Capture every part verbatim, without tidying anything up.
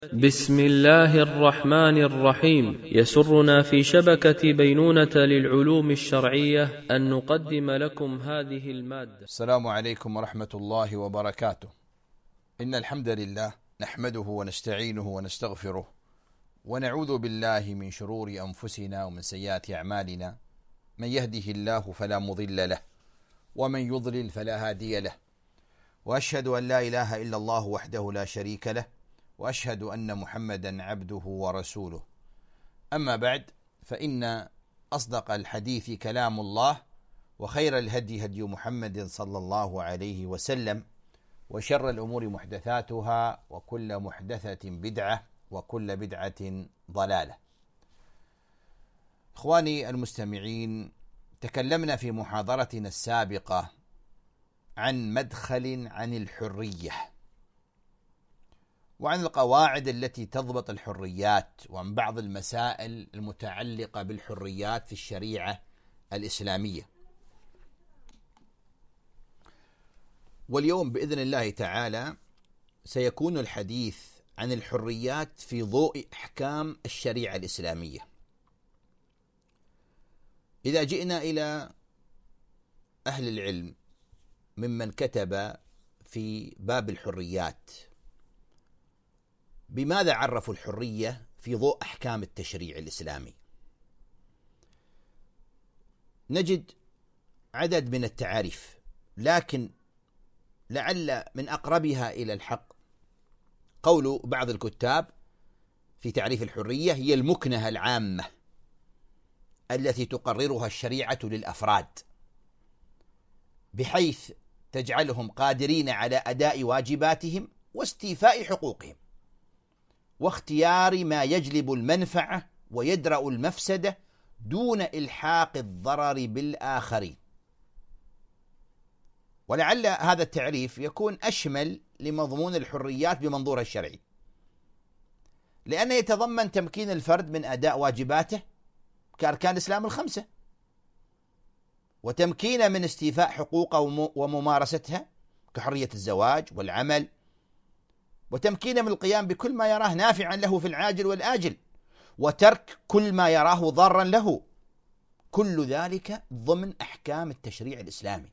بسم الله الرحمن الرحيم. يسرنا في شبكة بينونة للعلوم الشرعية أن نقدم لكم هذه المادة. السلام عليكم ورحمة الله وبركاته. إن الحمد لله نحمده ونستعينه ونستغفره ونعوذ بالله من شرور أنفسنا ومن سيئات أعمالنا. من يهده الله فلا مضل له ومن يضلل فلا هادي له، وأشهد أن لا إله إلا الله وحده لا شريك له، وأشهد أن محمدا عبده ورسوله. أما بعد، فإن أصدق الحديث كلام الله، وخير الهدي هدي محمد صلى الله عليه وسلم، وشر الأمور محدثاتها، وكل محدثة بدعة، وكل بدعة ضلالة. إخواني المستمعين، تكلمنا في محاضرتنا السابقة عن مدخل عن الحرية، وعن القواعد التي تضبط الحريات، وعن بعض المسائل المتعلقة بالحريات في الشريعة الإسلامية. واليوم بإذن الله تعالى سيكون الحديث عن الحريات في ضوء أحكام الشريعة الإسلامية. إذا جئنا إلى أهل العلم ممن كتب في باب الحريات، بماذا عرفوا الحرية في ضوء أحكام التشريع الإسلامي؟ نجد عدد من التعاريف، لكن لعل من أقربها إلى الحق قول بعض الكتاب في تعريف الحرية: هي المكنة العامة التي تقررها الشريعة للأفراد، بحيث تجعلهم قادرين على أداء واجباتهم واستيفاء حقوقهم، واختيار ما يجلب المنفعة ويدرأ المفسدة دون إلحاق الضرر بالآخرين. ولعل هذا التعريف يكون أشمل لمضمون الحريات بمنظورها الشرعي، لأنه يتضمن تمكين الفرد من أداء واجباته كأركان الإسلام الخمسة، وتمكينه من استيفاء حقوقه وممارستها كحرية الزواج والعمل، وتمكينه من القيام بكل ما يراه نافعا له في العاجل والآجل، وترك كل ما يراه ضارا له. كل ذلك ضمن أحكام التشريع الإسلامي.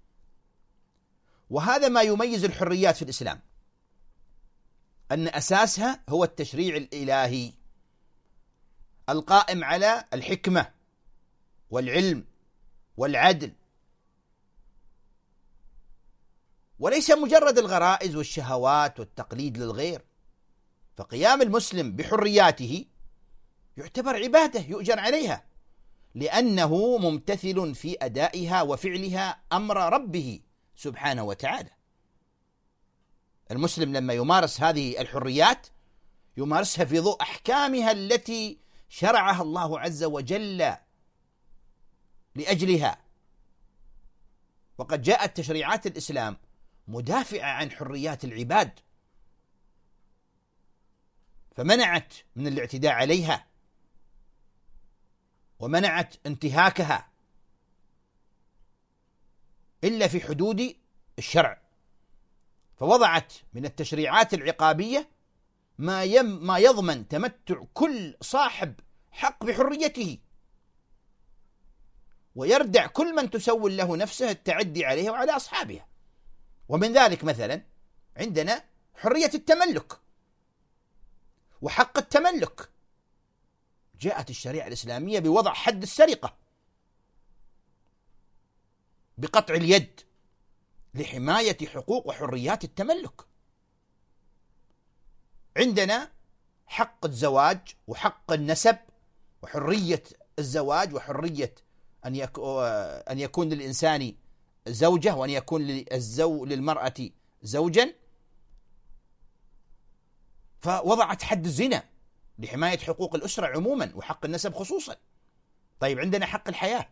وهذا ما يميز الحريات في الإسلام، أن أساسها هو التشريع الإلهي القائم على الحكمة والعلم والعدل، وليس مجرد الغرائز والشهوات والتقليد للغير. فقيام المسلم بحرياته يعتبر عبادة يؤجر عليها، لأنه ممتثل في أدائها وفعلها أمر ربه سبحانه وتعالى. المسلم لما يمارس هذه الحريات يمارسها في ضوء أحكامها التي شرعها الله عز وجل لأجلها. وقد جاءت تشريعات الإسلام مدافعة عن حريات العباد، فمنعت من الاعتداء عليها، ومنعت انتهاكها إلا في حدود الشرع. فوضعت من التشريعات العقابية ما يم ما يضمن تمتع كل صاحب حق بحريته، ويردع كل من تسول له نفسه التعدي عليها وعلى أصحابها. ومن ذلك مثلا عندنا حرية التملك وحق التملك. جاءت الشريعة الإسلامية بوضع حد السرقة بقطع اليد لحماية حقوق وحريات التملك. عندنا حق الزواج وحق النسب، وحرية الزواج، وحرية أن يكون للإنسان زوجة، وأن يكون للزو للمرأة زوجا. فوضعت حد الزنا لحماية حقوق الأسرة عموما وحق النسب خصوصا. طيب، عندنا حق الحياة.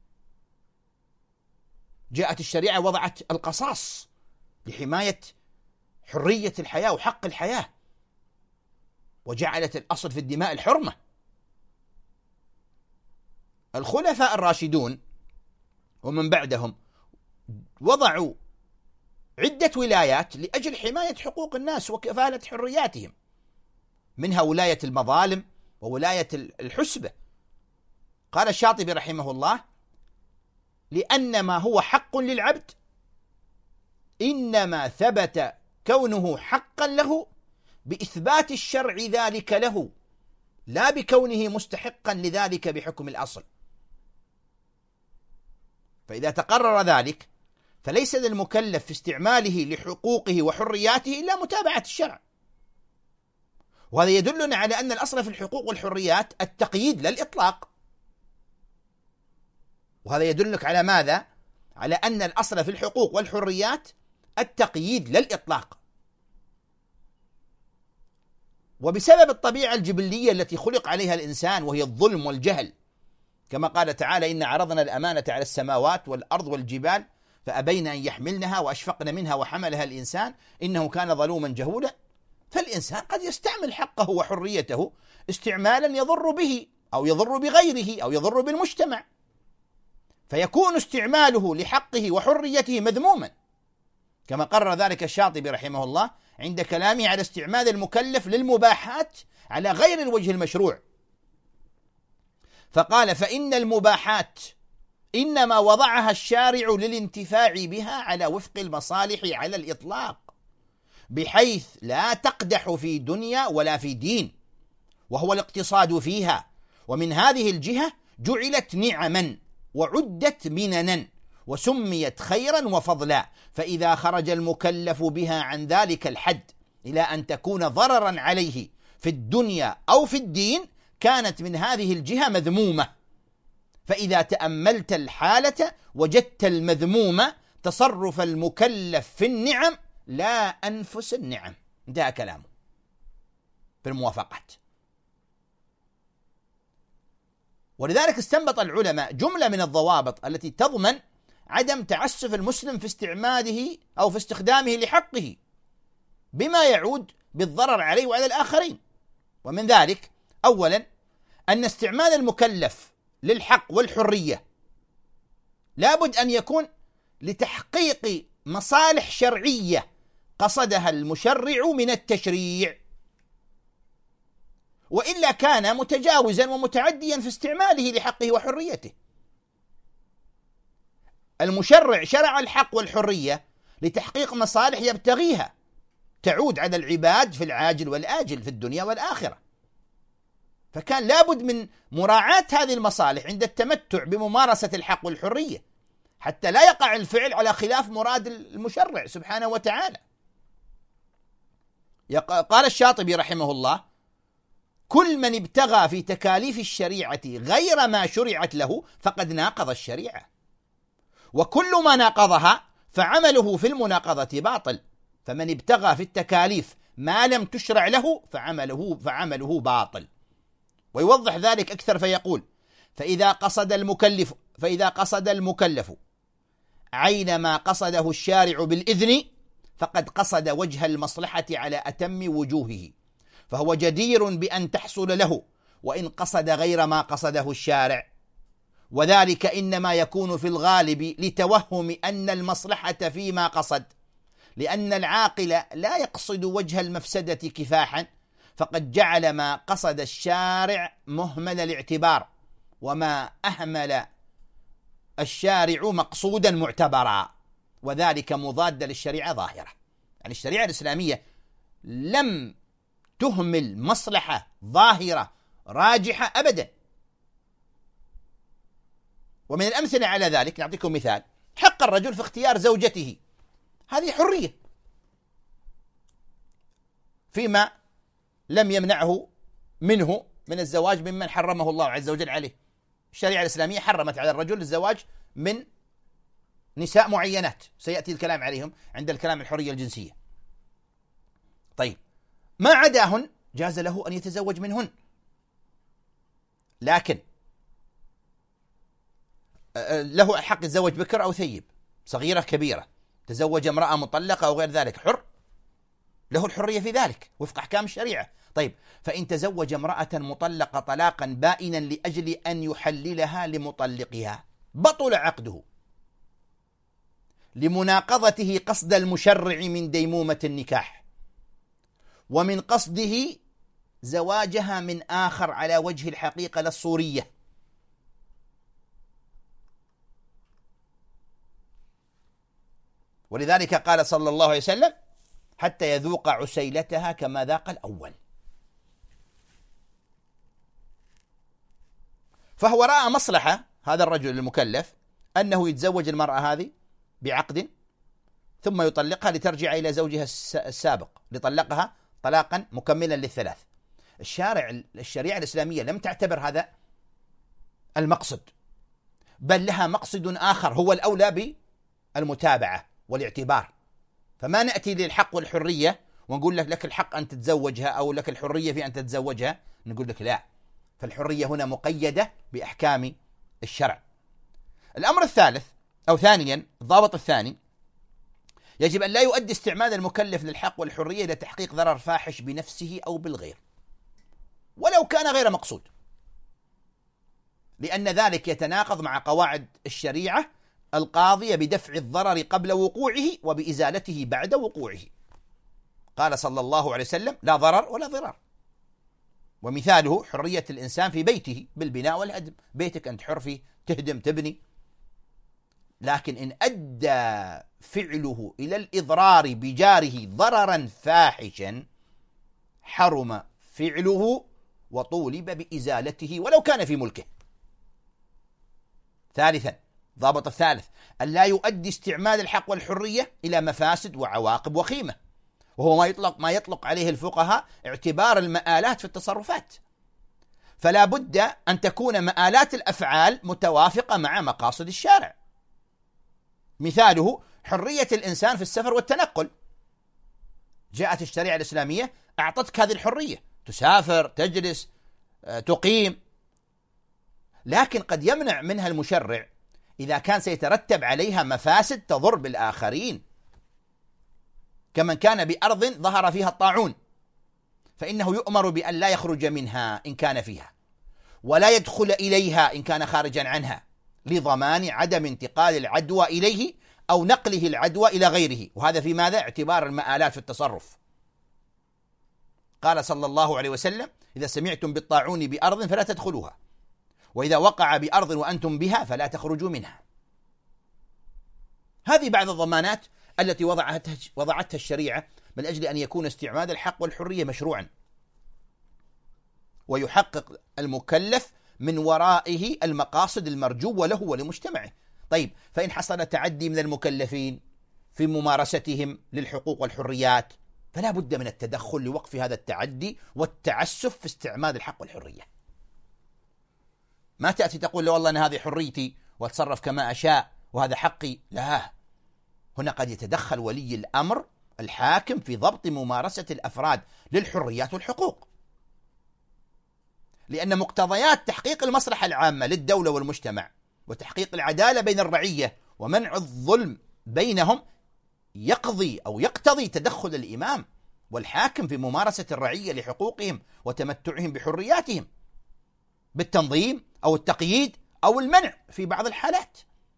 جاءت الشريعة وضعت القصاص لحماية حرية الحياة وحق الحياة، وجعلت الأصل في الدماء الحرمة. الخلفاء الراشدون ومن بعدهم وضعوا عدة ولايات لأجل حماية حقوق الناس وكفالة حرياتهم. منها ولاية المظالم وولاية الحسبة. قال الشاطبي رحمه الله: لأن ما هو حق للعبد إنما ثبت كونه حقا له بإثبات الشرع ذلك له، لا بكونه مستحقا لذلك بحكم الأصل. فإذا تقرر ذلك فليس للمكلف في استعماله لحقوقه وحرياته إلا متابعة الشرع. وهذا يدلنا على أن الأصل في الحقوق والحريات التقييد لا الإطلاق. وهذا يدلك على ماذا؟ على أن الأصل في الحقوق والحريات التقييد لا الإطلاق. وبسبب الطبيعة الجبلية التي خلق عليها الإنسان وهي الظلم والجهل، كما قال تعالى: إن عرضنا الأمانة على السماوات والأرض والجبال فأبين أن يحملنها وأشفقن منها وحملها الإنسان إنه كان ظلوما جهولا. فالإنسان قد يستعمل حقه وحريته استعمالا يضر به أو يضر بغيره أو يضر بالمجتمع، فيكون استعماله لحقه وحريته مذموما، كما قرر ذلك الشاطبي رحمه الله عند كلامه على استعمال المكلف للمباحات على غير الوجه المشروع. فقال: فإن المباحات إنما وضعها الشارع للانتفاع بها على وفق المصالح على الإطلاق، بحيث لا تقدح في دنيا ولا في دين، وهو الاقتصاد فيها. ومن هذه الجهة جعلت نعما وعدت مننا وسميت خيرا وفضلا، فإذا خرج المكلف بها عن ذلك الحد إلى أن تكون ضررا عليه في الدنيا أو في الدين كانت من هذه الجهة مذمومة. فإذا تأملت الحالة وجدت المذمومة تصرف المكلف في النعم لا أنفس النعم. انتهى كلامه في الموافقات. ولذلك استنبط العلماء جملة من الضوابط التي تضمن عدم تعسف المسلم في استعماله أو في استخدامه لحقه بما يعود بالضرر عليه وعلى الآخرين. ومن ذلك: أولا، أن استعمال المكلف للحق والحرية لابد أن يكون لتحقيق مصالح شرعية قصدها المشرع من التشريع، وإلا كان متجاوزا ومتعديا في استعماله لحقه وحريته. المشرع شرع الحق والحرية لتحقيق مصالح يبتغيها تعود على العباد في العاجل والآجل في الدنيا والآخرة، فكان لابد من مراعاة هذه المصالح عند التمتع بممارسة الحق والحرية حتى لا يقع الفعل على خلاف مراد المشرع سبحانه وتعالى. قال الشاطبي رحمه الله: كل من ابتغى في تكاليف الشريعة غير ما شرعت له فقد ناقض الشريعة، وكل ما ناقضها فعمله في المناقضة باطل، فمن ابتغى في التكاليف ما لم تشرع له فعمله فعمله باطل. ويوضح ذلك أكثر فيقول: فإذا قصد المكلف فإذا قصد المكلف عين ما قصده الشارع بالإذن فقد قصد وجه المصلحة على أتم وجوهه، فهو جدير بأن تحصل له وإن قصد غير ما قصده الشارع، وذلك إنما يكون في الغالب لتوهم أن المصلحة فيما قصد، لأن العاقل لا يقصد وجه المفسدة كفاحا، فقد جعل ما قصد الشارع مهمل الاعتبار، وما أهمل الشارع مقصودا معتبرا، وذلك مضاد للشريعة ظاهرة. يعني الشريعة الإسلامية لم تهمل مصلحة ظاهرة راجحة أبدا. ومن الأمثلة على ذلك نعطيكم مثال: حق الرجل في اختيار زوجته، هذه حرية فيما لم يمنعه منه من الزواج ممن حرمه الله عز وجل عليه. الشريعة الإسلامية حرمت على الرجل الزواج من نساء معينات سيأتي الكلام عليهم عند الكلام الحرية الجنسية. طيب، ما عداهن جاز له أن يتزوج منهن، لكن له حق يتزوج بكر أو ثيب، صغيرة كبيرة، تزوج امرأة مطلقة أو غير ذلك، حر، له الحرية في ذلك وفق أحكام الشريعة. طيب، فإن تزوج امرأة مطلقة طلاقا بائنا لأجل أن يحللها لمطلقها بطل عقده لمناقضته قصد المشرع من ديمومة النكاح، ومن قصده زواجها من آخر على وجه الحقيقة لا الصورية. ولذلك قال صلى الله عليه وسلم حتى يذوق عسيلتها كما ذاق الأول. فهو رأى مصلحة هذا الرجل المكلف أنه يتزوج المرأة هذه بعقد ثم يطلقها لترجع إلى زوجها السابق، لطلقها طلاقا مكملا للثلاث. الشارع الشريعة الإسلامية لم تعتبر هذا المقصد، بل لها مقصد آخر هو الأولى بالمتابعة والاعتبار. فما نأتي للحق والحرية ونقول لك لك الحق أن تتزوجها أو لك الحرية في أن تتزوجها، نقول لك لا، فالحرية هنا مقيدة بأحكام الشرع. الأمر الثالث أو ثانيا الضابط الثاني، يجب أن لا يؤدي استعمال المكلف للحق والحرية إلى تحقيق ضرر فاحش بنفسه أو بالغير ولو كان غير مقصود، لأن ذلك يتناقض مع قواعد الشريعة القاضية بدفع الضرر قبل وقوعه وبإزالته بعد وقوعه. قال صلى الله عليه وسلم لا ضرر ولا ضرار. ومثاله حرية الإنسان في بيته بالبناء والهدم، بيتك أنت حر فيه تهدم تبني، لكن إن أدى فعله إلى الإضرار بجاره ضررا فاحشا حرم فعله وطولب بإزالته ولو كان في ملكه. ثالثا ضابط الثالث أن لا يؤدي استعمال الحق والحرية إلى مفاسد وعواقب وخيمة، وهو ما يطلق ما يطلق عليه الفقهاء اعتبار المآلات في التصرفات. فلا بد أن تكون مآلات الأفعال متوافقة مع مقاصد الشارع. مثاله حرية الإنسان في السفر والتنقل، جاءت الشريعة الإسلامية أعطتك هذه الحرية، تسافر تجلس تقيم، لكن قد يمنع منها المشرع إذا كان سيترتب عليها مفاسد تضر بالآخرين، كمن كان بأرض ظهر فيها الطاعون فإنه يؤمر بأن لا يخرج منها إن كان فيها ولا يدخل إليها إن كان خارجا عنها، لضمان عدم انتقال العدوى إليه أو نقله العدوى إلى غيره. وهذا في ماذا؟ اعتبار المآلات في التصرف. قال صلى الله عليه وسلم إذا سمعتم بالطاعون بأرض فلا تدخلوها، وإذا وقع بأرض وأنتم بها فلا تخرجوا منها. هذه بعض الضمانات التي وضعتها وضعتها الشريعة من أجل أن يكون استعمال الحق والحرية مشروعا ويحقق المكلف من ورائه المقاصد المرجوة له ولمجتمعه. طيب، فإن حصل تعدي من المكلفين في ممارستهم للحقوق والحريات فلا بد من التدخل لوقف هذا التعدي والتعسف في استعمال الحق والحرية. ما تأتي تقول له والله أنا هذه حريتي واتصرف كما أشاء وهذا حقي، لا، هنا قد يتدخل ولي الأمر الحاكم في ضبط ممارسة الأفراد للحريات والحقوق، لأن مقتضيات تحقيق المصلحة العامة للدولة والمجتمع وتحقيق العدالة بين الرعية ومنع الظلم بينهم يقضي أو يقتضي تدخل الإمام والحاكم في ممارسة الرعية لحقوقهم وتمتعهم بحرياتهم بالتنظيم أو التقييد أو المنع في بعض الحالات.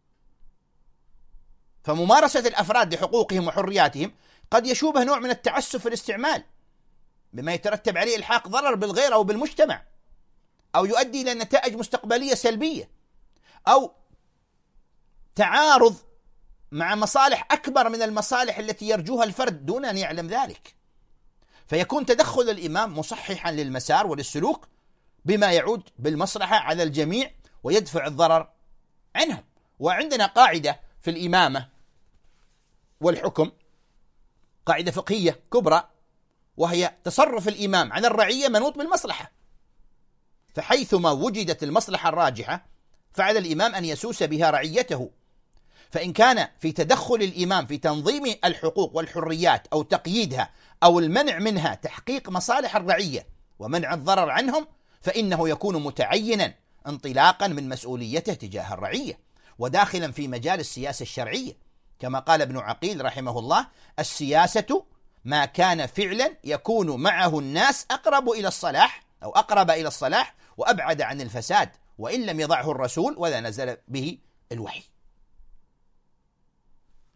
فممارسة الأفراد لحقوقهم وحرياتهم قد يشوبه نوع من التعسف في الاستعمال بما يترتب عليه إلحاق ضرر بالغير أو بالمجتمع، أو يؤدي إلى نتائج مستقبلية سلبية، أو تعارض مع مصالح أكبر من المصالح التي يرجوها الفرد دون أن يعلم ذلك، فيكون تدخل الإمام مصححا للمسار وللسلوك بما يعود بالمصلحة على الجميع ويدفع الضرر عنهم. وعندنا قاعدة في الإمامة والحكم، قاعدة فقهية كبرى، وهي تصرف الإمام على الرعية منوط بالمصلحة، فحيثما وجدت المصلحة الراجحة فعلى الإمام أن يسوس بها رعيته. فإن كان في تدخل الإمام في تنظيم الحقوق والحريات أو تقييدها أو المنع منها تحقيق مصالح الرعية ومنع الضرر عنهم فإنه يكون متعينا انطلاقا من مسؤوليته تجاه الرعية وداخلا في مجال السياسة الشرعية، كما قال ابن عقيل رحمه الله: السياسة ما كان فعلا يكون معه الناس أقرب إلى الصلاح أو أقرب إلى الصلاح وأبعد عن الفساد، وإن لم يضعه الرسول ولا نزل به الوحي.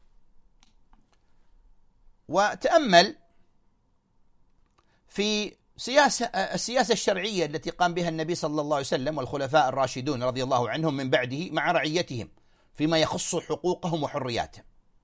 وتأمل في سياسة السياسة الشرعية التي قام بها النبي صلى الله عليه وسلم والخلفاء الراشدون رضي الله عنهم من بعده مع رعيتهم فيما يخص حقوقهم وحرياتهم،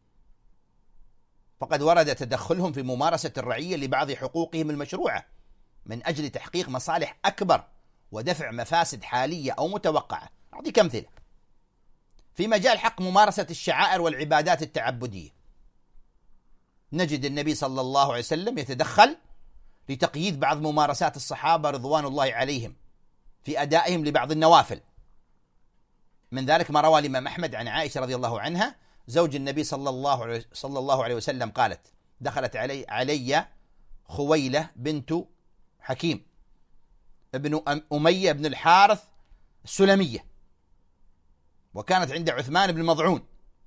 فقد ورد تدخلهم في ممارسة الرعية لبعض حقوقهم المشروعة من أجل تحقيق مصالح أكبر ودفع مفاسد حالية أو متوقعة. أعطيك أمثلة. في مجال حق ممارسة الشعائر والعبادات التعبدية، نجد النبي صلى الله عليه وسلم يتدخل لتقييد بعض ممارسات الصحابة رضوان الله عليهم في أدائهم لبعض النوافل. من ذلك ما روى الإمام أحمد عن عائشة رضي الله عنها زوج النبي صلى الله عليه صلى الله عليه وسلم قالت: دخلت علي علي خويلة بنت حكيم ابن أمية بن الحارث السلمية، وكانت عند عثمان بن مضعون.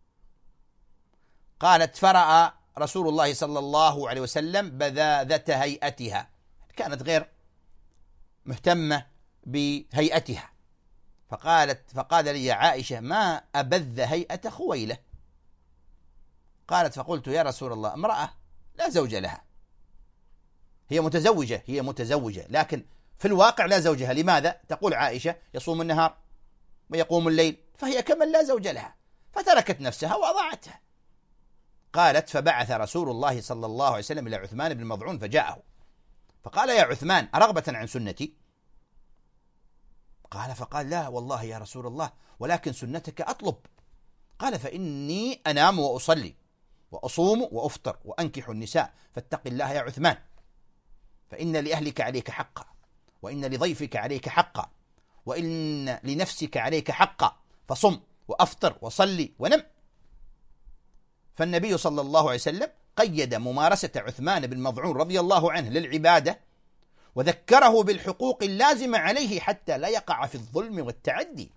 قالت: فرأى رسول الله صلى الله عليه وسلم بذاذة هيئتها، كانت غير مهتمة بهيئتها، فقالت فقال لي يا عائشة: ما أبذ هيئة خويلة؟ قالت: فقلت يا رسول الله امرأة لا زوج لها، هي متزوجة هي متزوجة لكن في الواقع لا زوجها. لماذا؟ تقول عائشة: يصوم النهار ويقوم الليل، فهي كمن لا زوج لها، فتركت نفسها وأضاعتها. قالت: فبعث رسول الله صلى الله عليه وسلم إلى عثمان بن مضعون فجاءه فقال: يا عثمان أرغبة عن سنتي؟ قال فقال: لا والله يا رسول الله، ولكن سنتك أطلب. قال: فإني أنام وأصلي وأصوم وأفطر وأنكح النساء، فاتق الله يا عثمان، فإن لأهلك عليك حقا، وإن لضيفك عليك حقا، وإن لنفسك عليك حقا، فصم وأفطر وصلي ونم. فالنبي صلى الله عليه وسلم قيد ممارسة عثمان بن مضعون رضي الله عنه للعبادة، وذكره بالحقوق اللازمة عليه حتى لا يقع في الظلم والتعدي.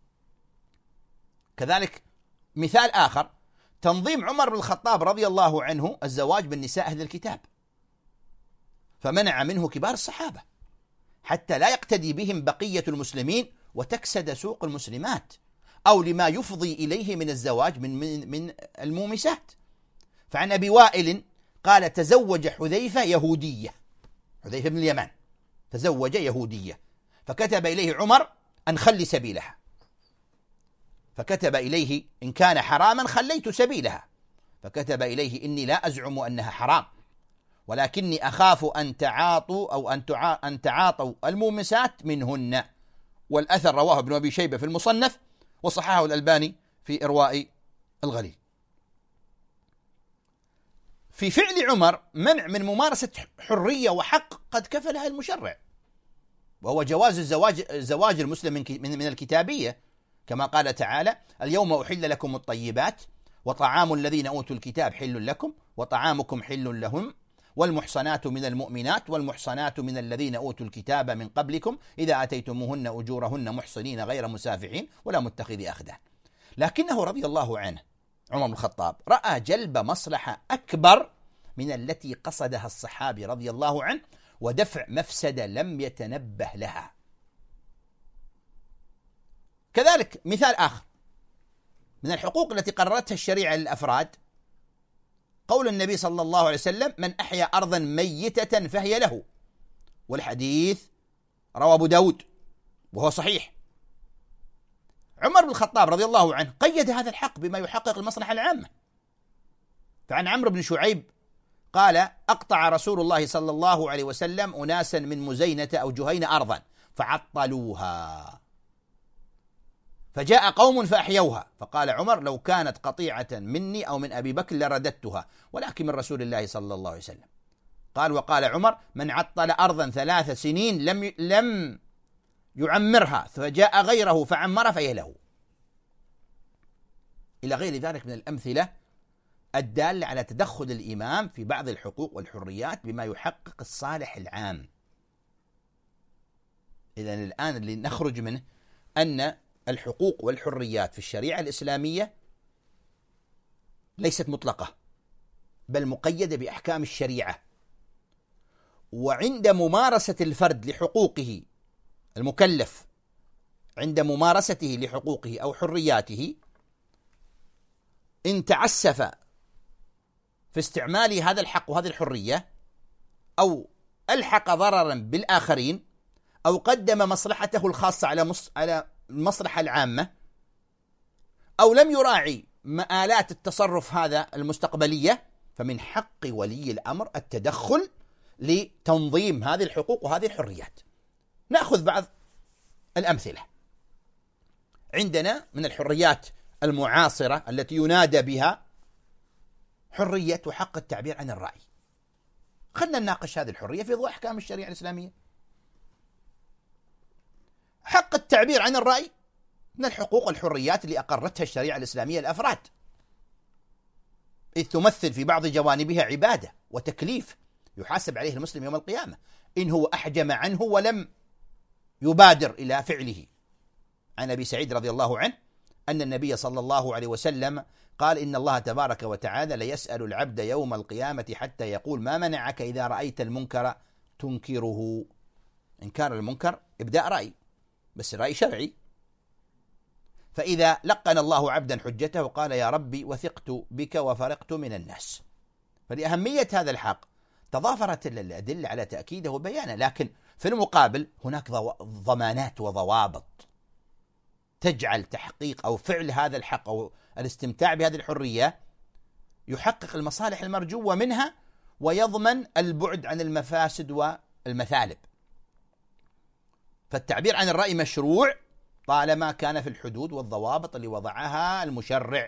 كذلك مثال آخر: تنظيم عمر بن الخطاب رضي الله عنه الزواج بالنساء أهل الكتاب، فمنع منه كبار الصحابة حتى لا يقتدي بهم بقية المسلمين وتكسد سوق المسلمات، أو لما يفضي إليه من الزواج من, من, من المومسات. فعن أبي وائل قال: تزوج حذيفة يهودية، حذيفة بن اليمان تزوج يهودية، فكتب إليه عمر أن خلي سبيلها، فكتب إليه: إن كان حراما خليت سبيلها، فكتب إليه: إني لا أزعم أنها حرام، ولكني أخاف أن تعاطوا أو أن, أن تعاطوا المومسات منهن. والأثر رواه ابن أبي شيبة في المصنف، وصححه الألباني في إرواء الغليل. في فعل عمر منع من ممارسة حرية وحق قد كفلها المشرع، وهو جواز الزواج زواج المسلم من من الكتابية، كما قال تعالى: اليوم أحل لكم الطيبات وطعام الذين أوتوا الكتاب حل لكم وطعامكم حل لهم والمحصنات من المؤمنات والمحصنات من الذين أوتوا الكتاب من قبلكم إذا أتيتموهن أجورهن محصنين غير مسافحين ولا متخذي أخدان. لكنه رضي الله عنه عمر بن الخطاب رأى جلب مصلحة أكبر من التي قصدها الصحابي رضي الله عنه، ودفع مفسدة لم يتنبه لها. كذلك مثال آخر من الحقوق التي قررتها الشريعة للأفراد: قول النبي صلى الله عليه وسلم: من أحيا أرضا ميتة فهي له، والحديث رواه أبو داود وهو صحيح. عمر بن الخطاب رضي الله عنه قيد هذا الحق بما يحقق المصلحة العامة. فعن عمرو بن شعيب قال: أقطع رسول الله صلى الله عليه وسلم أناسا من مزينة أو جهينة أرضا فعطلوها، فجاء قوم فأحيوها، فقال عمر: لو كانت قطيعة مني أو من أبي بكر لرددتها، ولكن من رسول الله صلى الله عليه وسلم. قال وقال عمر: من عطل أرضا ثلاث سنين لم لم يعمرها فجاء غيره فعمر فهي له. إلى غير ذلك من الأمثلة الدالة على تدخل الإمام في بعض الحقوق والحريات بما يحقق الصالح العام. إذن الآن اللي نخرج منه أن الحقوق والحريات في الشريعة الإسلامية ليست مطلقة، بل مقيدة بأحكام الشريعة. وعند ممارسة الفرد لحقوقه، المكلف عند ممارسته لحقوقه أو حرياته، إن تعسف في استعمال هذا الحق وهذه الحرية، أو ألحق ضررا بالآخرين أو قدم مصلحته الخاصة على على المصلحة العامة، أو لم يراعي مآلات التصرف هذا المستقبلية، فمن حق ولي الأمر التدخل لتنظيم هذه الحقوق وهذه الحريات. نأخذ بعض الأمثلة. عندنا من الحريات المعاصرة التي ينادى بها حرية وحق التعبير عن الرأي. خلنا نناقش هذه الحرية في ضوء أحكام الشريعة الإسلامية. حق التعبير عن الرأي من الحقوق والحريات اللي أقرتها الشريعة الإسلامية الأفراد، إذ تمثل في بعض جوانبها عبادة وتكليف يحاسب عليه المسلم يوم القيامة إن هو أحجم عنه ولم يبادر إلى فعله. عن أبي سعيد رضي الله عنه أن النبي صلى الله عليه وسلم قال: إن الله تبارك وتعالى ليسأل العبد يوم القيامة حتى يقول: ما منعك إذا رأيت المنكر تنكره؟ إنكار المنكر إبداء رأي، بس رأي شرعي. فإذا لقن الله عبدا حجته قال: يا ربي وثقت بك وفرقت من الناس. فلأهمية هذا الحق تضافرت الأدلة على تأكيده وبيانه، لكن في المقابل هناك ضمانات وضوابط تجعل تحقيق أو فعل هذا الحق أو الاستمتاع بهذه الحرية يحقق المصالح المرجوة منها ويضمن البعد عن المفاسد والمثالب. فالتعبير عن الرأي مشروع طالما كان في الحدود والضوابط اللي وضعها المشرع.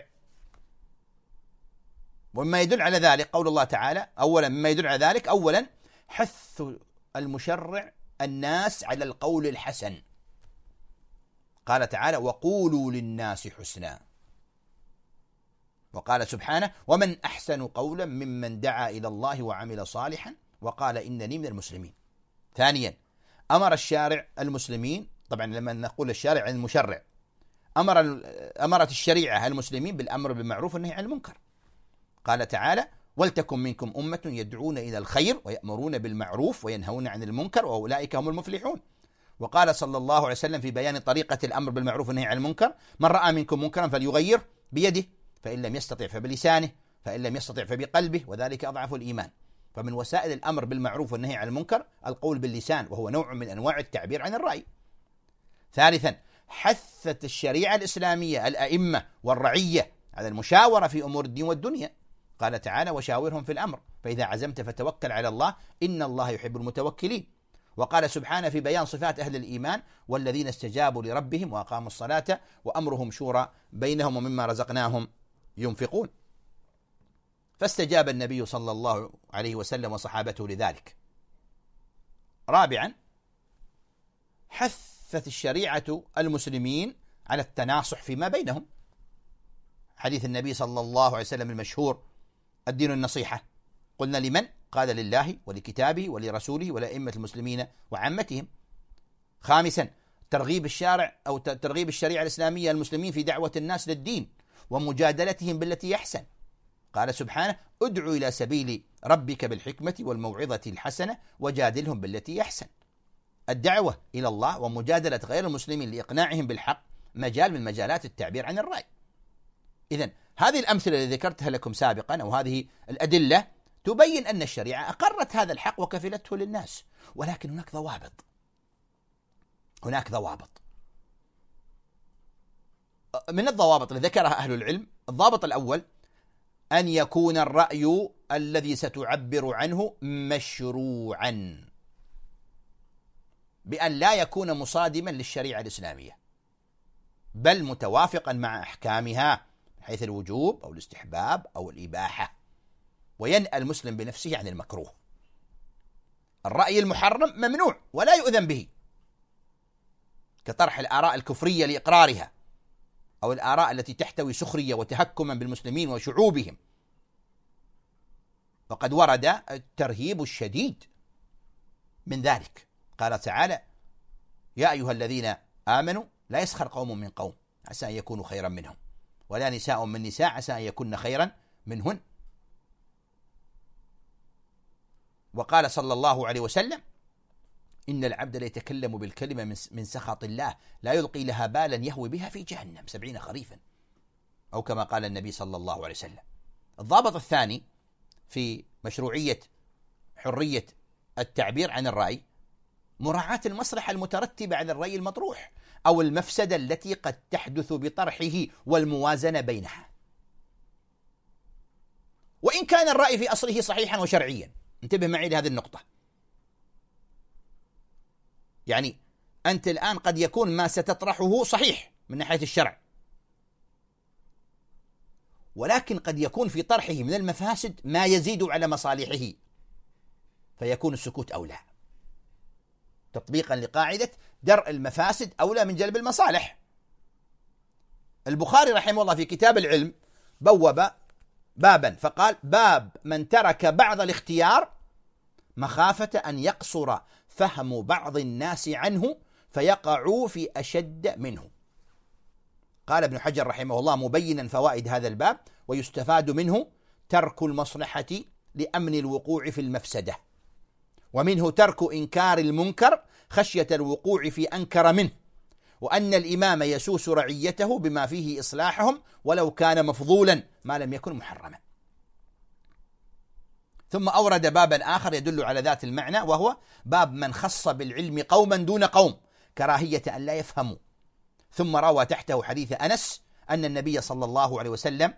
ومما يدل على ذلك قول الله تعالى، أولا مما يدل على ذلك أولا حث المشرع الناس على القول الحسن. قال تعالى: وقولوا للناس حسنا. وقال سبحانه: ومن أحسن قولا ممن دعا إلى الله وعمل صالحا وقال إنني من المسلمين. ثانيا أمر الشارع المسلمين، طبعا لما نقول الشارع عن المشرع، أمر أمرت الشريعة المسلمين بالأمر بالمعروف والنهي عن المنكر. قال تعالى: ولتكن منكم أمة يدعون إلى الخير ويأمرون بالمعروف وينهون عن المنكر وأولئك هم المفلحون. وقال صلى الله عليه وسلم في بيان طريقة الأمر بالمعروف والنهي عن المنكر: من رأى منكم منكرا فليغير بيده، فإن لم يستطع فبلسانه، فإن لم يستطع فبقلبه، وذلك أضعف الإيمان. فمن وسائل الأمر بالمعروف والنهي عن المنكر القول باللسان، وهو نوع من أنواع التعبير عن الرأي. ثالثا حثت الشريعة الإسلامية الأئمة والرعية على المشاورة في أمور الدين والدنيا. قال تعالى: وشاورهم في الأمر فإذا عزمت فتوكل على الله إن الله يحب المتوكلين. وقال سبحانه في بيان صفات أهل الإيمان: والذين استجابوا لربهم وأقاموا الصلاة وأمرهم شورى بينهم ومما رزقناهم ينفقون. فاستجاب النبي صلى الله عليه وسلم وصحابته لذلك. رابعا حثت الشريعة المسلمين على التناصح فيما بينهم. حديث النبي صلى الله عليه وسلم المشهور: الدين النصيحة. قلنا: لمن؟ قال: لله ولكتابه ولرسوله ولأئمة المسلمين وعامتهم. خامسا ترغيب الشارع أو ترغيب الشريعة الإسلامية المسلمين في دعوة الناس للدين ومجادلتهم بالتي يحسن. قال سبحانه: ادعو إلى سبيل ربك بالحكمة والموعظة الحسنة وجادلهم بالتي يحسن. الدعوة إلى الله ومجادلة غير المسلمين لإقناعهم بالحق مجال من مجالات التعبير عن الرأي. إذن هذه الأمثلة التي ذكرتها لكم سابقا أو هذه الأدلة تبين أن الشريعة أقرت هذا الحق وكفلته للناس، ولكن هناك ضوابط. هناك ضوابط من الضوابط اللي ذكرها أهل العلم. الضابط الأول أن يكون الرأي الذي ستعبر عنه مشروعا، بأن لا يكون مصادما للشريعة الإسلامية بل متوافقا مع أحكامها حيث الوجوب أو الاستحباب أو الإباحة، وينأى المسلم بنفسه عن المكروه. الرأي المحرم ممنوع ولا يؤذن به، كطرح الآراء الكفرية لإقرارها أو الآراء التي تحتوي سخرية وتهكما بالمسلمين وشعوبهم. وقد ورد الترهيب الشديد من ذلك. قال تعالى: يا أيها الذين آمنوا لا يسخر قوم من قوم عسى أن يكونوا خيرا منهم ولا نساء من نساء عسى أن يكون خيرا منهن. وقال صلى الله عليه وسلم: إن العبد ليتكلم بالكلمة من سخط الله لا يلقي لها بالا يهوي بها في جهنم سبعين خريفا، أو كما قال النبي صلى الله عليه وسلم. الضابط الثاني في مشروعية حرية التعبير عن الرأي مراعاة المصلحة المترتبة على الرأي المطروح أو المفسدة التي قد تحدث بطرحه والموازنة بينها، وإن كان الرأي في أصله صحيحا وشرعيا. انتبه معي لهذه النقطة. يعني أنت الآن قد يكون ما ستطرحه صحيح من ناحية الشرع، ولكن قد يكون في طرحه من المفاسد ما يزيد على مصالحه، فيكون السكوت أولى، تطبيقا لقاعدة درء المفاسد أولى من جلب المصالح. البخاري رحمه الله في كتاب العلم بوب بابا فقال: باب من ترك بعض الاختيار مخافة أن يقصر فهم بعض الناس عنه فيقعوا في أشد منه. قال ابن حجر رحمه الله مبينا فوائد هذا الباب: ويستفاد منه ترك المصلحة لأمن الوقوع في المفسدة، ومنه ترك إنكار المنكر خشية الوقوع في أنكر منه، وأن الإمام يسوس رعيته بما فيه إصلاحهم ولو كان مفضولا ما لم يكن محرما. ثم أورد بابا آخر يدل على ذات المعنى، وهو باب من خص بالعلم قوما دون قوم كراهية أن لا يفهموا. ثم روى تحته حديث أنس أن النبي صلى الله عليه وسلم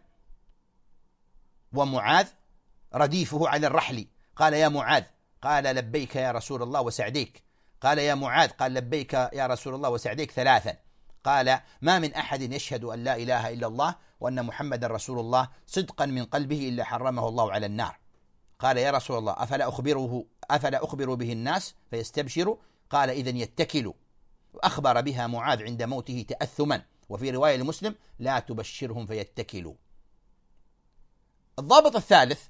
ومعاذ رديفه على الرحل قال: يا معاذ، قال: لبيك يا رسول الله وسعديك. قال: يا معاذ، قال: لبيك يا رسول الله وسعديك ثلاثا. قال: ما من أحد يشهد أن لا إله إلا الله وأن محمد رسول الله صدقا من قلبه إلا حرمه الله على النار. قال: يا رسول الله، أفلا أخبره أفلا أخبر به الناس فيستبشروا؟ قال: إذن يتكلوا. وأخبر بها معاذ عند موته تأثما، وفي رواية لمسلم: لا تبشرهم فيتكلوا. الضابط الثالث: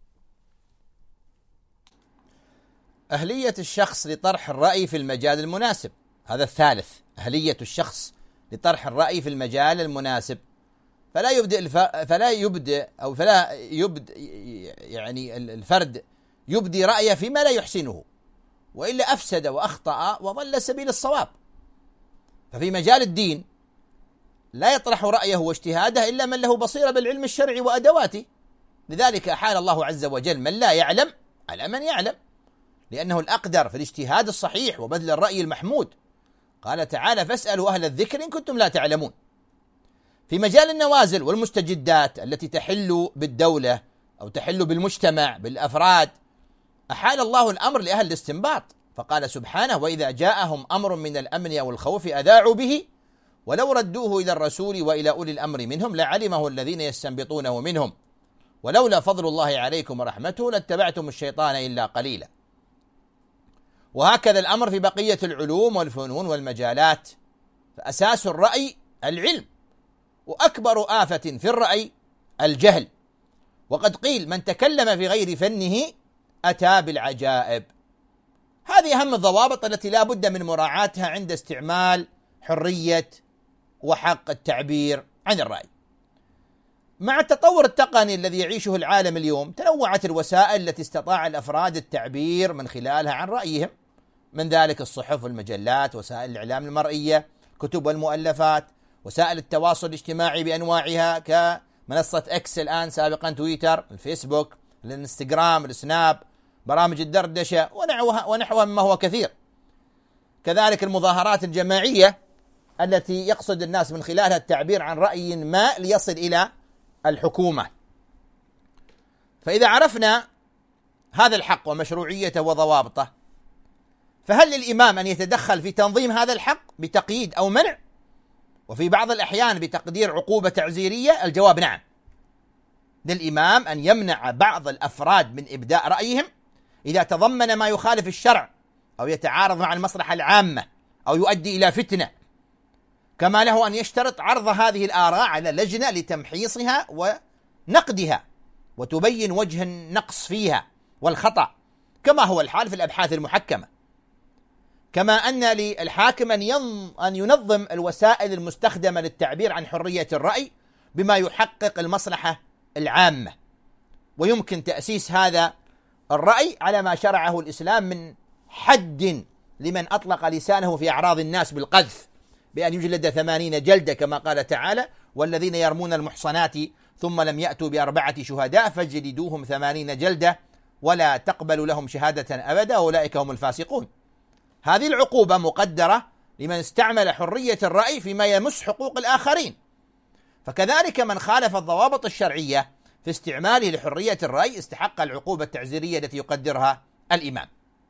أهلية الشخص لطرح الرأي في المجال المناسب. هذا الثالث: أهلية الشخص لطرح الرأي في المجال المناسب، فلا يبدأ الف... فلا يبدأ أو فلا يبدأ يعني الفرد يبدي رأيه فيما لا يحسنه، وإلا أفسد وأخطأ وضل سبيل الصواب. ففي مجال الدين لا يطرح رأيه واجتهاده إلا من له بصيرة بالعلم الشرعي وأدواته، لذلك أحال الله عز وجل من لا يعلم على من يعلم، لأنه الأقدر في الاجتهاد الصحيح وبذل الرأي المحمود. قال تعالى: فاسألوا أهل الذكر إن كنتم لا تعلمون. في مجال النوازل والمستجدات التي تحل بالدولة أو تحل بالمجتمع بالأفراد، أحال الله الأمر لأهل الاستنباط، فقال سبحانه: وإذا جاءهم أمر من الأمن أو الخوف أذاعوا به ولو ردوه إلى الرسول وإلى أولي الأمر منهم لعلمه الذين يستنبطونه منهم ولولا فضل الله عليكم ورحمته لاتبعتم الشيطان إلا قليلا. وهكذا الأمر في بقية العلوم والفنون والمجالات، فأساس الرأي العلم، وأكبر آفة في الرأي الجهل. وقد قيل: من تكلم في غير فنه أتى بالعجائب. هذه أهم الضوابط التي لا بد من مراعاتها عند استعمال حرية وحق التعبير عن الرأي. مع التطور التقني الذي يعيشه العالم اليوم، تنوعت الوسائل التي استطاع الأفراد التعبير من خلالها عن رأيهم، من ذلك الصحف والمجلات، وسائل الإعلام المرئية، كتب والمؤلفات، وسائل التواصل الاجتماعي بأنواعها كمنصة إكس الآن، سابقا تويتر، الفيسبوك، الانستغرام، السناب، برامج الدردشة ونحوها ونحوها مما هو كثير. كذلك المظاهرات الجماعية التي يقصد الناس من خلالها التعبير عن رأي ما ليصل إلى الحكومة. فإذا عرفنا هذا الحق ومشروعيته وضوابطه، فهل للإمام أن يتدخل في تنظيم هذا الحق بتقييد أو منع، وفي بعض الأحيان بتقدير عقوبة تعزيرية؟ الجواب نعم. للإمام أن يمنع بعض الأفراد من إبداء رأيهم إذا تضمن ما يخالف الشرع أو يتعارض مع المصلحة العامة أو يؤدي إلى فتنة، كما له أن يشترط عرض هذه الآراء على لجنة لتمحيصها ونقدها وتبين وجه النقص فيها والخطأ، كما هو الحال في الأبحاث المحكمة. كما أن للحاكم أن ينظم الوسائل المستخدمة للتعبير عن حرية الرأي بما يحقق المصلحة العامة، ويمكن تأسيس هذا الرأي على ما شرعه الإسلام من حد لمن أطلق لسانه في أعراض الناس بالقذف بأن يجلد ثمانين جلدة، كما قال تعالى: والذين يرمون المحصنات ثم لم يأتوا بأربعة شهداء فاجلدوهم ثمانين جلدة ولا تقبل لهم شهادة أبدا أولئك هم الفاسقون. هذه العقوبة مقدرة لمن استعمل حرية الرأي فيما يمس حقوق الآخرين، فكذلك من خالف الضوابط الشرعية في استعماله لحرية الرأي استحق العقوبة التعزيرية التي يقدرها الإمام.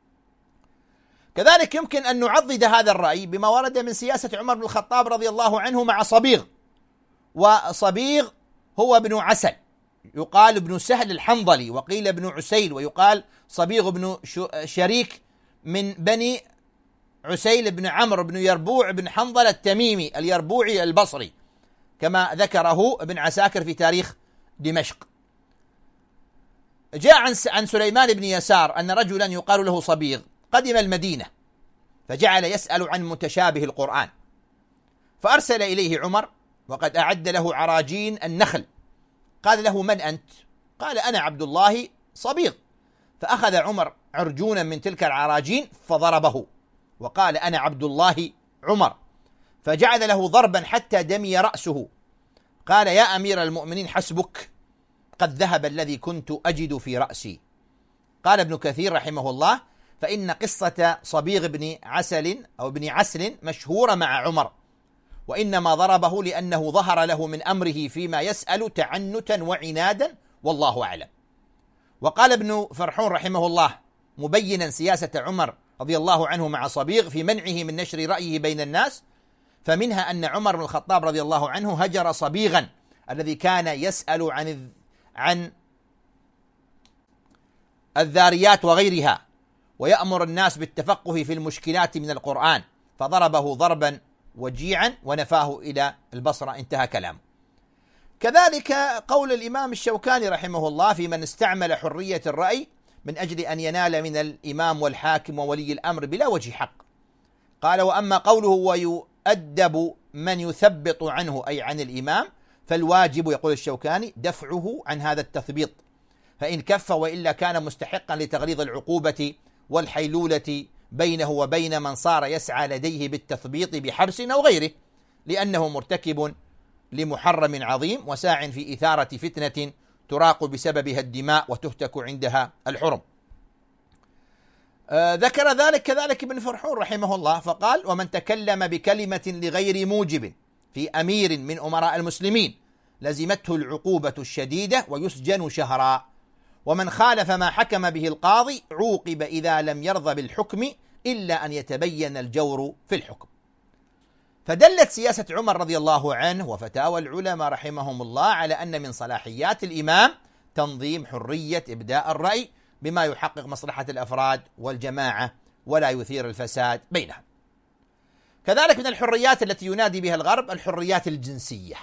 كذلك يمكن أن نعضد هذا الرأي بما ورد من سياسة عمر بن الخطاب رضي الله عنه مع صبيغ، وصبيغ هو ابن عسل، يقال ابن سهل الحنظلي، وقيل ابن عسيل، ويقال صبيغ بن شريك من بني عسيل بن عمرو بن يربوع بن حنظل التميمي اليربوعي البصري، كما ذكره ابن عساكر في تاريخ دمشق. جاء عن سليمان بن يسار أن رجلا يقال له صبيغ قدم المدينة فجعل يسأل عن متشابه القرآن، فأرسل إليه عمر وقد أعد له عراجين النخل. قال له: من أنت؟ قال: أنا عبد الله صبيغ. فأخذ عمر عرجونا من تلك العراجين فضربه وقال: أنا عبد الله عمر، فجعل له ضربا حتى دمي رأسه. قال: يا أمير المؤمنين حسبك، قد ذهب الذي كنت أجد في رأسي. قال ابن كثير رحمه الله: فإن قصة صبيغ بن عسل أو بن عسل مشهورة مع عمر، وإنما ضربه لأنه ظهر له من أمره فيما يسأل تعنتا وعنادا، والله أعلم. وقال ابن فرحون رحمه الله مبينا سياسة عمر رضي الله عنه مع صبيغ في منعه من نشر رأيه بين الناس، فمنها أن عمر بن الخطاب رضي الله عنه هجر صبيغا الذي كان يسأل عن عن الذاريات وغيرها ويأمر الناس بالتفقه في المشكلات من القرآن، فضربه ضربا وجيعا ونفاه إلى البصرة. انتهى كلامه. كذلك قول الإمام الشوكاني رحمه الله في من استعمل حرية الرأي من أجل أن ينال من الإمام والحاكم وولي الأمر بلا وجه حق. قال: وأما قوله ويؤدب من يثبط عنه أي عن الإمام، فالواجب يقول الشوكاني دفعه عن هذا التثبيط، فإن كف وإلا كان مستحقا لتغليظ العقوبة والحيلولة بينه وبين من صار يسعى لديه بالتثبيط بحبس أو غيره، لأنه مرتكب لمحرم عظيم وساع في إثارة فتنة تراق بسببها الدماء وتهتك عندها الحرم. آه ذكر ذلك كذلك ابن فرحون رحمه الله فقال: ومن تكلم بكلمة لغير موجب في أمير من أمراء المسلمين لزمته العقوبة الشديدة ويسجن شهرا، ومن خالف ما حكم به القاضي عوقب إذا لم يرضى بالحكم إلا أن يتبين الجور في الحكم. فدلت سياسة عمر رضي الله عنه وفتاوى العلماء رحمهم الله على أن من صلاحيات الإمام تنظيم حرية إبداء الرأي بما يحقق مصلحة الأفراد والجماعة ولا يثير الفساد بينهم. كذلك من الحريات التي ينادي بها الغرب الحريات الجنسية،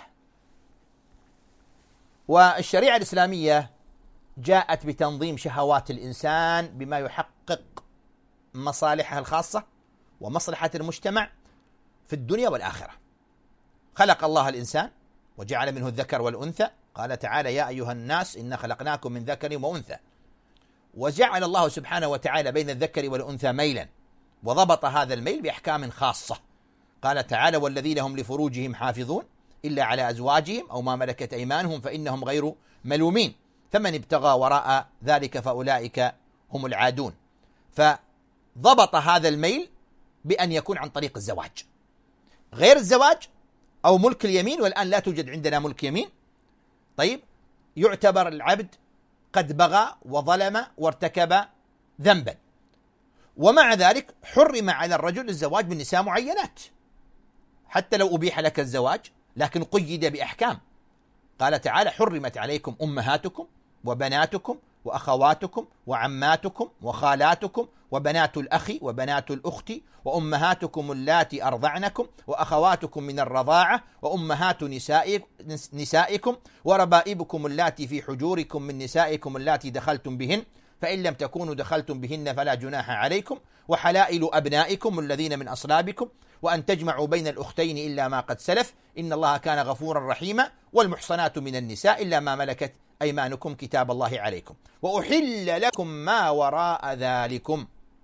والشريعة الإسلامية جاءت بتنظيم شهوات الإنسان بما يحقق مصالحه الخاصة ومصلحة المجتمع في الدنيا والآخرة. خلق الله الإنسان وجعل منه الذكر والأنثى، قال تعالى: يا أيها الناس إنا خلقناكم من ذكر وأنثى، وجعل الله سبحانه وتعالى بين الذكر والأنثى ميلا، وضبط هذا الميل بأحكام خاصة. قال تعالى: والذين هم لفروجهم حافظون إلا على أزواجهم أو ما ملكت أيمانهم فإنهم غير ملومين، فمن ابتغى وراء ذلك فأولئك هم العادون. فضبط هذا الميل بأن يكون عن طريق الزواج، غير الزواج أو ملك اليمين، والآن لا توجد عندنا ملك يمين. طيب، يعتبر العبد قد بغى وظلم وارتكب ذنبا، ومع ذلك حرم على الرجل الزواج من نساء معينات حتى لو أبيح لك الزواج، لكن قيد بأحكام. قال تعالى: حرمت عليكم أمهاتكم وبناتكم وأخواتكم وعماتكم وخالاتكم وبنات الأخ وبنات الأخت وأمهاتكم اللاتي أرضعنكم وأخواتكم من الرضاعة وأمهات نسائكم وربائبكم اللاتي في حجوركم من نسائكم اللاتي دخلتم بهن، فإن لم تكونوا دخلتم بهن فلا جناح عليكم، وحلائل أبنائكم الذين من أصلابكم، وأن تجمعوا بين الأختين إلا ما قد سلف، إن الله كان غفورا رحيما، والمحصنات من النساء إلا ما ملكت أيمانكم كتاب الله عليكم، وأحل لكم ما وراء ذلكم.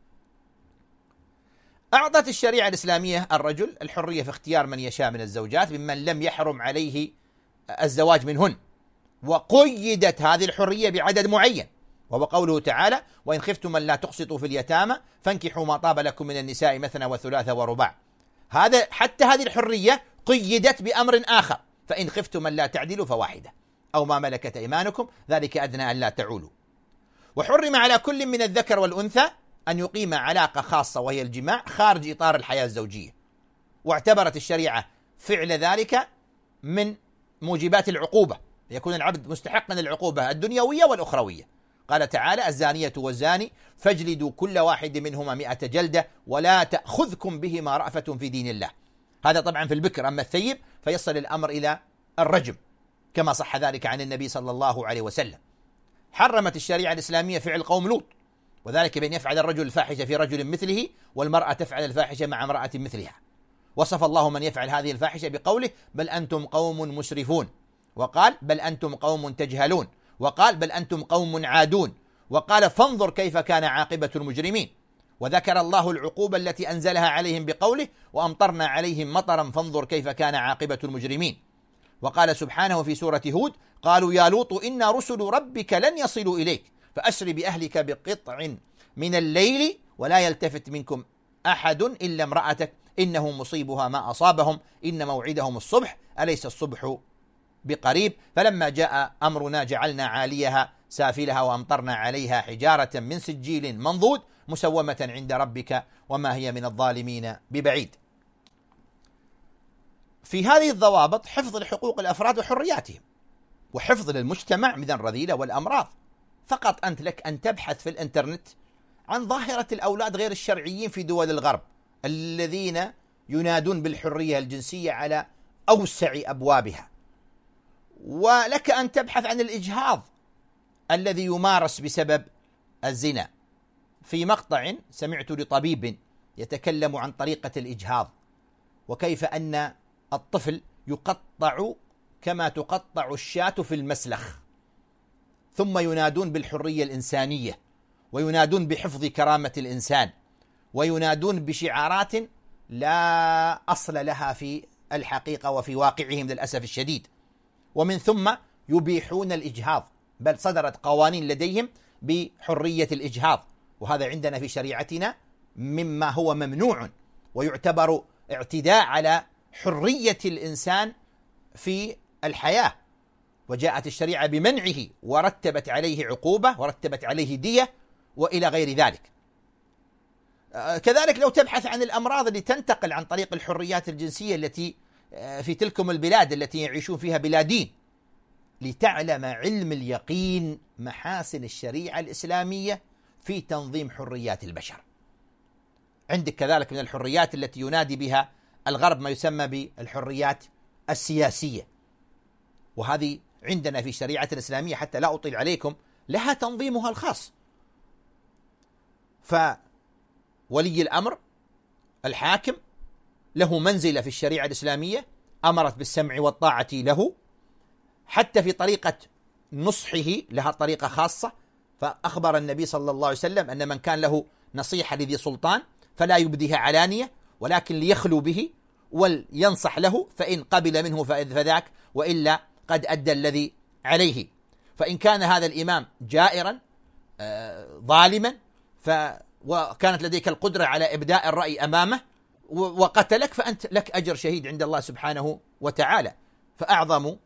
أعطت الشريعة الإسلامية الرجل الحرية في اختيار من يشاء من الزوجات ممن لم يحرم عليه الزواج منهن، وقيدت هذه الحرية بعدد معين، وهو قوله تعالى: وإن خفتم أن لا تقسطوا في اليتامى فانكحوا ما طاب لكم من النساء مثنى وثلاث ورباع. هذا حتى هذه الحرية قيدت بأمر آخر: فإن خفتم أن لا تعدلوا فواحدة أو ما ملكت أيمانكم ذلك أدنى أن لا تعولوا. وحرم على كل من الذكر والأنثى أن يقيم علاقة خاصة وهي الجماع خارج إطار الحياة الزوجية، واعتبرت الشريعة فعل ذلك من موجبات العقوبة، يكون العبد مستحقا للعقوبة الدنيوية والأخروية. قال تعالى: الزانية والزاني فاجلدوا كل واحد منهما مئة جلدة ولا تأخذكم بهما رأفة في دين الله. هذا طبعا في البكر، أما الثيب فيصل الأمر إلى الرجم كما صح ذلك عن النبي صلى الله عليه وسلم. حرمت الشريعة الإسلامية فعل قوم لوط، وذلك بأن يفعل الرجل الفاحشة في رجل مثله والمرأة تفعل الفاحشة مع امرأة مثلها. وصف الله من يفعل هذه الفاحشة بقوله: بل أنتم قوم مسرفون، وقال: بل أنتم قوم تجهلون، وقال: بل أنتم قوم عادون، وقال: فانظر كيف كان عاقبة المجرمين. وذكر الله العقوبة التي أنزلها عليهم بقوله: وأمطرنا عليهم مطرا فانظر كيف كان عاقبة المجرمين. وقال سبحانه في سورة هود: قالوا يا لوط إنا رسل ربك لن يصلوا إليك فأسر بأهلك بقطع من الليل ولا يلتفت منكم أحد إلا امرأتك إنه مصيبها ما أصابهم إن موعدهم الصبح أليس الصبح بقريب. فلما جاء أمرنا جعلنا عاليها سافلها وأمطرنا عليها حجارة من سجيل منضود مسومة عند ربك وما هي من الظالمين ببعيد. في هذه الضوابط حفظ لحقوق الأفراد وحرياتهم، وحفظ للمجتمع من الرذيلة والأمراض. فقط أنت لك أن تبحث في الإنترنت عن ظاهرة الأولاد غير الشرعيين في دول الغرب الذين ينادون بالحرية الجنسية على أوسع أبوابها، ولك أن تبحث عن الإجهاض الذي يمارس بسبب الزنا. في مقطع سمعت لطبيب يتكلم عن طريقة الإجهاض وكيف أن الطفل يقطع كما تقطع الشاة في المسلخ، ثم ينادون بالحرية الإنسانية وينادون بحفظ كرامة الإنسان وينادون بشعارات لا أصل لها في الحقيقة وفي واقعهم للأسف الشديد، ومن ثم يبيحون الإجهاض، بل صدرت قوانين لديهم بحرية الإجهاض، وهذا عندنا في شريعتنا مما هو ممنوع ويعتبر اعتداء على حرية الإنسان في الحياة. وجاءت الشريعة بمنعه ورتبت عليه عقوبة ورتبت عليه دية وإلى غير ذلك. كذلك لو تبحث عن الأمراض اللي تنتقل عن طريق الحريات الجنسية التي في تلكم البلاد التي يعيشون فيها بلا دين، لتعلم علم اليقين محاسن الشريعة الإسلامية في تنظيم حريات البشر. عندك كذلك من الحريات التي ينادي بها الغرب ما يسمى بالحريات السياسية، وهذه عندنا في الشريعة الإسلامية حتى لا أطيل عليكم لها تنظيمها الخاص. فولي الأمر الحاكم له منزلة في الشريعة الإسلامية أمرت بالسمع والطاعة له، حتى في طريقة نصحه لها طريقة خاصة. فأخبر النبي صلى الله عليه وسلم أن من كان له نصيحة لذي سلطان فلا يبديها علانية ولكن ليخلو به ولينصح له، فإن قبل منه فذاك وإلا قد أدى الذي عليه. فإن كان هذا الإمام جائرا ظالما وكانت لديك القدرة على إبداء الرأي أمامه وقتلك فأنت لك أجر شهيد عند الله سبحانه وتعالى. فأعظم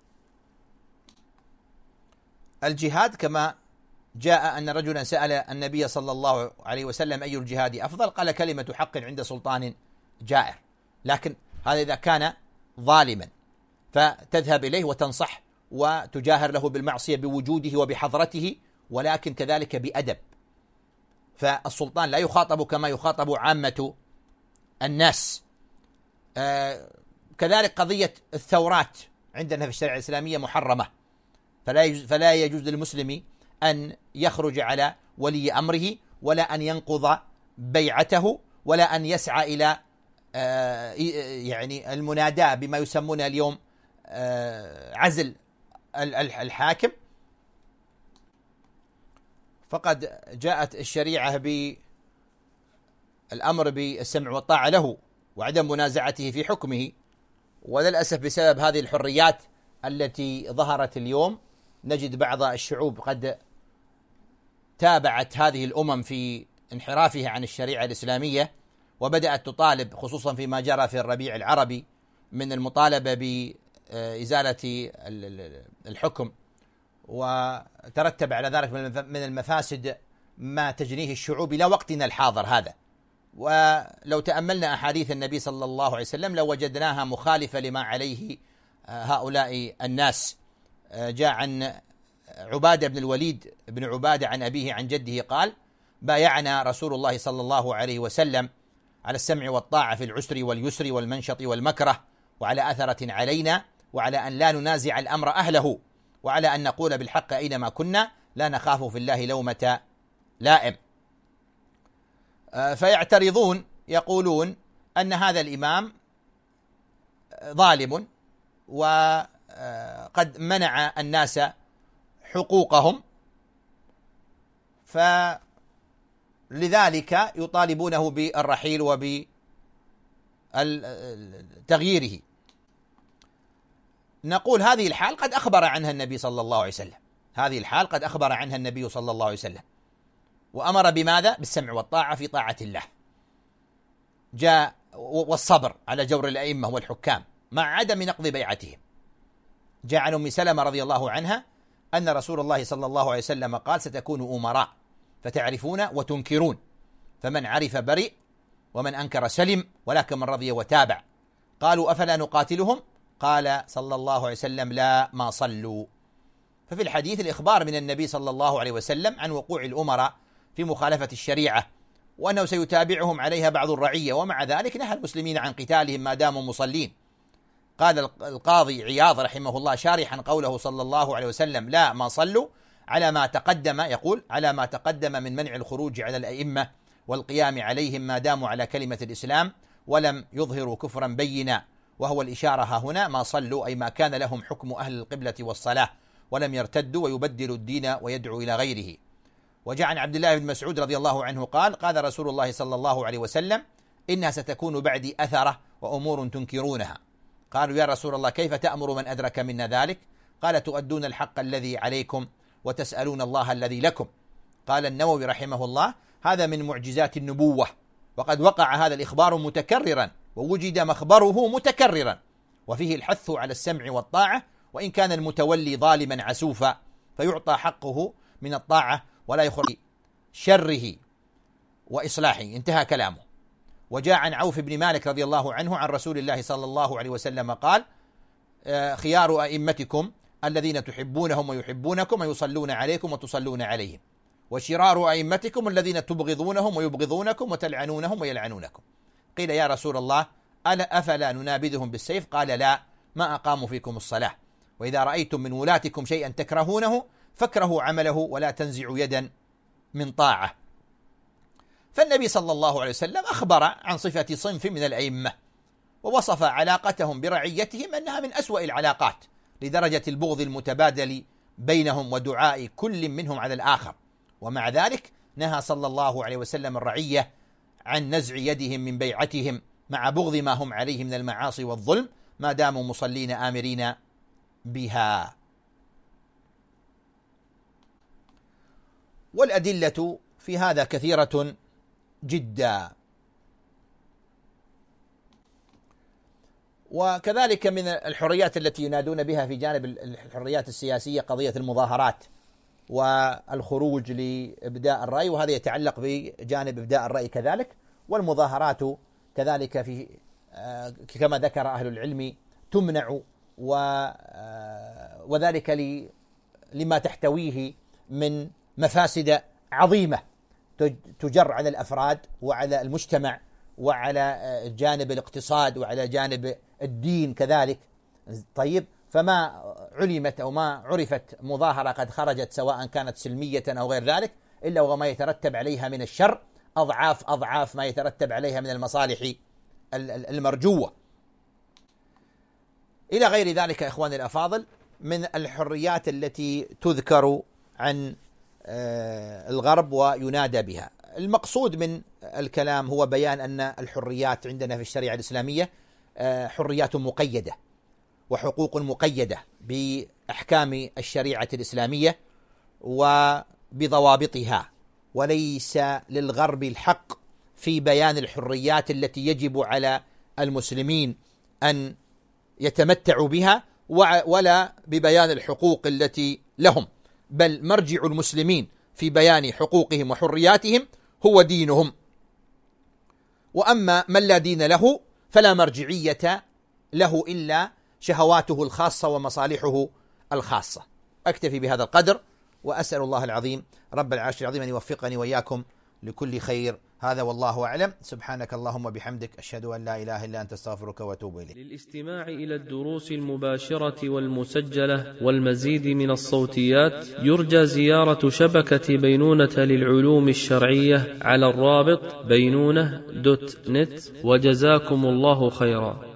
الجهاد كما جاء أن رجلا سأل النبي صلى الله عليه وسلم أي الجهاد أفضل؟ قال كلمة حق عند سلطان جائر. لكن هذا إذا كان ظالما فتذهب إليه وتنصح وتجاهر له بالمعصية بوجوده وبحضرته، ولكن كذلك بأدب. فالسلطان لا يخاطب كما يخاطب عامة الناس. آه كذلك قضية الثورات عندنا في الشريعة الإسلامية محرمة، فلا يجوز, فلا يجوز للمسلم أن يخرج على ولي أمره ولا أن ينقض بيعته ولا أن يسعى إلى آه يعني المناداة بما يسمونه اليوم آه عزل الحاكم. فقد جاءت الشريعة بالأمر بالسمع والطاعة له وعدم منازعته في حكمه، وللأسف بسبب هذه الحريات التي ظهرت اليوم نجد بعض الشعوب قد تابعت هذه الأمم في انحرافها عن الشريعة الإسلامية، وبدأت تطالب خصوصا فيما جرى في الربيع العربي من المطالبة بإزالة الحكم، وترتب على ذلك من المفاسد ما تجنيه الشعوب إلى وقتنا الحاضر هذا. ولو تأملنا أحاديث النبي صلى الله عليه وسلم لو وجدناها مخالفة لما عليه هؤلاء الناس. جاء عن عبادة بن الوليد بن عبادة عن أبيه عن جده قال: بايعنا رسول الله صلى الله عليه وسلم على السمع والطاعة في العسر واليسر والمنشط والمكره، وعلى أثرة علينا، وعلى أن لا ننازع الأمر أهله، وعلى أن نقول بالحق أينما كنا، لا نخاف في الله لومة لائم. فيعترضون يقولون أن هذا الإمام ظالم وقد منع الناس حقوقهم، فلذلك يطالبونه بالرحيل وبتغييره. نقول هذه الحال قد أخبر عنها النبي صلى الله عليه وسلم، هذه الحال قد أخبر عنها النبي صلى الله عليه وسلم، وأمر بماذا؟ بالسمع والطاعة في طاعة الله، جاء والصبر على جور الأئمة والحكام مع عدم نقض بيعتهم. جاء عن أم سلمة رضي الله عنها أن رسول الله صلى الله عليه وسلم قال: ستكون أمراء فتعرفون وتنكرون، فمن عرف برئ ومن أنكر سلم، ولكن من رضي وتابع. قالوا: أفلا نقاتلهم؟ قال صلى الله عليه وسلم: لا، ما صلوا. ففي الحديث الإخبار من النبي صلى الله عليه وسلم عن وقوع الأمراء في مخالفة الشريعة، وأنه سيتابعهم عليها بعض الرعية، ومع ذلك نهى المسلمين عن قتالهم ما داموا مصلين. قال القاضي عياض رحمه الله شارحا قوله صلى الله عليه وسلم: لا، ما صلوا، على ما تقدم، يقول: على ما تقدم من منع الخروج على الأئمة والقيام عليهم ما داموا على كلمة الإسلام ولم يظهروا كفرا بينا، وهو الإشارة ها هنا ما صلوا، أي ما كان لهم حكم أهل القبلة والصلاة، ولم يرتدوا ويبدلوا الدين ويدعوا إلى غيره. وجاء عن عبد الله بن مسعود رضي الله عنه قال: قال رسول الله صلى الله عليه وسلم: إنها ستكون بعدي أثرة وأمور تنكرونها. قالوا: يا رسول الله، كيف تأمر من أدرك منا ذلك؟ قال: تؤدون الحق الذي عليكم وتسألون الله الذي لكم. قال النووي رحمه الله: هذا من معجزات النبوة، وقد وقع هذا الإخبار متكررا، ووجد مخبره متكررا، وفيه الحث على السمع والطاعة، وإن كان المتولي ظالما عسوفا، فيعطى حقه من الطاعة ولا يخرج شره وإصلاحه. انتهى كلامه. وجاء عن عوف بن مالك رضي الله عنه عن رسول الله صلى الله عليه وسلم قال: خيار أئمتكم الذين تحبونهم ويحبونكم ويصلون عليكم وتصلون عليهم، وشرار أئمتكم الذين تبغضونهم ويبغضونكم وتلعنونهم ويلعنونكم. قيل: يا رسول الله، ألا أفلا ننابذهم بالسيف؟ قال: لا، ما أقاموا فيكم الصلاة. وإذا رأيتم من ولاتكم شيئا تكرهونه فاكرهوا عمله ولا تنزعوا يدا من طاعة. فالنبي صلى الله عليه وسلم أخبر عن صفة صنف من الأئمة، ووصف علاقتهم برعيتهم أنها من أسوأ العلاقات، لدرجة البغض المتبادل بينهم ودعاء كل منهم على الآخر. ومع ذلك نهى صلى الله عليه وسلم الرعية عن نزع يدهم من بيعتهم، مع بغض ما هم عليه من المعاصي والظلم، ما داموا مصلين آمرين بها. والأدلة في هذا كثيرة جدا. وكذلك من الحريات التي ينادون بها في جانب الحريات السياسية قضية المظاهرات والخروج لإبداء الرأي، وهذا يتعلق بجانب إبداء الرأي كذلك. والمظاهرات كذلك في كما ذكر أهل العلم تمنع، وذلك لما تحتويه من مفاسد عظيمة تجر على الأفراد وعلى المجتمع وعلى جانب الاقتصاد وعلى جانب الدين كذلك. طيب، فما علمت أو ما عرفت مظاهرة قد خرجت سواء كانت سلمية أو غير ذلك إلا وما يترتب عليها من الشر أضعاف أضعاف ما يترتب عليها من المصالح المرجوة. إلى غير ذلك إخواني الأفاضل من الحريات التي تذكر عن الغرب وينادى بها. المقصود من الكلام هو بيان أن الحريات عندنا في الشريعة الإسلامية حريات مقيدة وحقوق مقيدة بأحكام الشريعة الإسلامية، بضوابطها، وليس للغرب الحق في بيان الحريات التي يجب على المسلمين أن يتمتعوا بها، ولا ببيان الحقوق التي لهم، بل مرجع المسلمين في بيان حقوقهم وحرياتهم هو دينهم، وأما من لا دين له فلا مرجعية له إلا شهواته الخاصة ومصالحه الخاصة. أكتفي بهذا القدر، وأسأل الله العظيم رب العرش العظيم أن يوفقني وإياكم لكل خير. هذا والله أعلم. سبحانك اللهم وبحمدك، أشهد أن لا إله إلا أنت، استغفرك وأتوب إليك. للاستماع إلى الدروس المباشرة والمسجلة والمزيد من الصوتيات يرجى زيارة شبكة بينونة للعلوم الشرعية على الرابط بينونة دوت نت، وجزاكم الله خيرا.